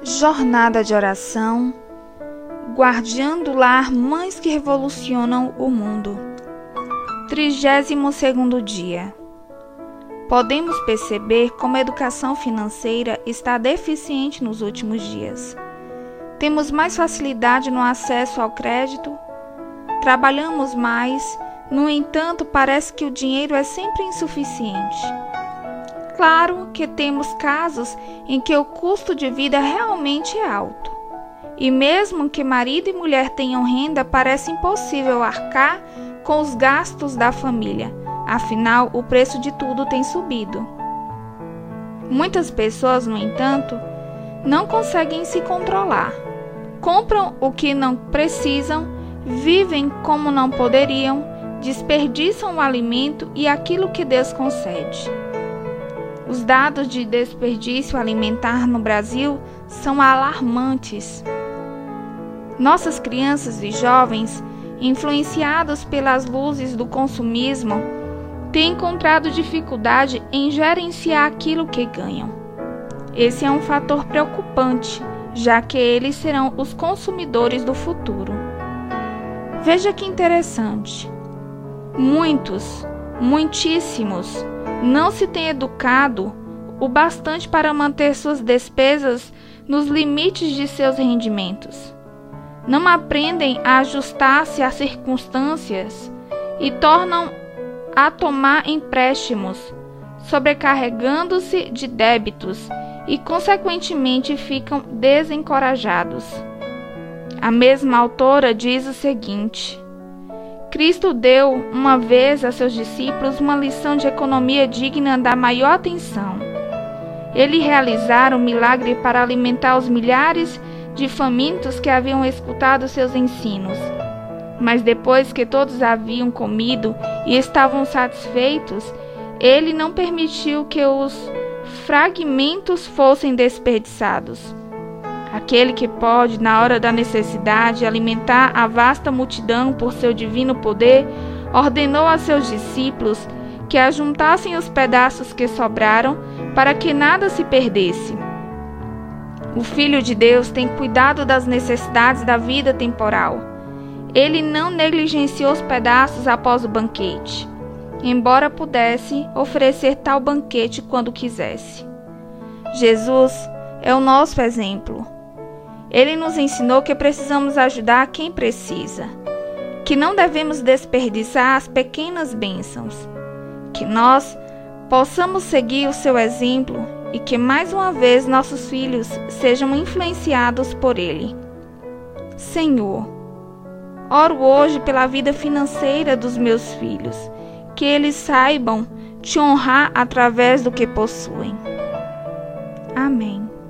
Jornada de oração, guardiã do lar, mães que revolucionam o mundo. 32º dia. Podemos perceber como a educação financeira está deficiente nos últimos dias. Temos mais facilidade no acesso ao crédito, trabalhamos mais, no entanto, parece que o dinheiro é sempre insuficiente. Claro que temos casos em que o custo de vida realmente é alto. E mesmo que marido e mulher tenham renda, parece impossível arcar com os gastos da família. Afinal, o preço de tudo tem subido. Muitas pessoas, no entanto, não conseguem se controlar. Compram o que não precisam, vivem como não poderiam, desperdiçam o alimento e aquilo que Deus concede. Os dados de desperdício alimentar no Brasil são alarmantes. Nossas crianças e jovens, influenciados pelas luzes do consumismo, têm encontrado dificuldade em gerenciar aquilo que ganham. Esse é um fator preocupante, já que eles serão os consumidores do futuro. Veja que interessante. Muitíssimos, não se têm educado o bastante para manter suas despesas nos limites de seus rendimentos. Não aprendem a ajustar-se às circunstâncias e tornam a tomar empréstimos, sobrecarregando-se de débitos e, consequentemente, ficam desencorajados. A mesma autora diz o seguinte: Cristo deu uma vez a seus discípulos uma lição de economia digna da maior atenção. Ele realizara um milagre para alimentar os milhares de famintos que haviam escutado seus ensinos. Mas depois que todos haviam comido e estavam satisfeitos, ele não permitiu que os fragmentos fossem desperdiçados. Aquele que pode, na hora da necessidade, alimentar a vasta multidão por seu divino poder, ordenou a seus discípulos que ajuntassem os pedaços que sobraram para que nada se perdesse. O Filho de Deus tem cuidado das necessidades da vida temporal. Ele não negligenciou os pedaços após o banquete, embora pudesse oferecer tal banquete quando quisesse. Jesus é o nosso exemplo. Ele nos ensinou que precisamos ajudar quem precisa, que não devemos desperdiçar as pequenas bênçãos, que nós possamos seguir o seu exemplo e que mais uma vez nossos filhos sejam influenciados por ele. Senhor, oro hoje pela vida financeira dos meus filhos, que eles saibam te honrar através do que possuem. Amém.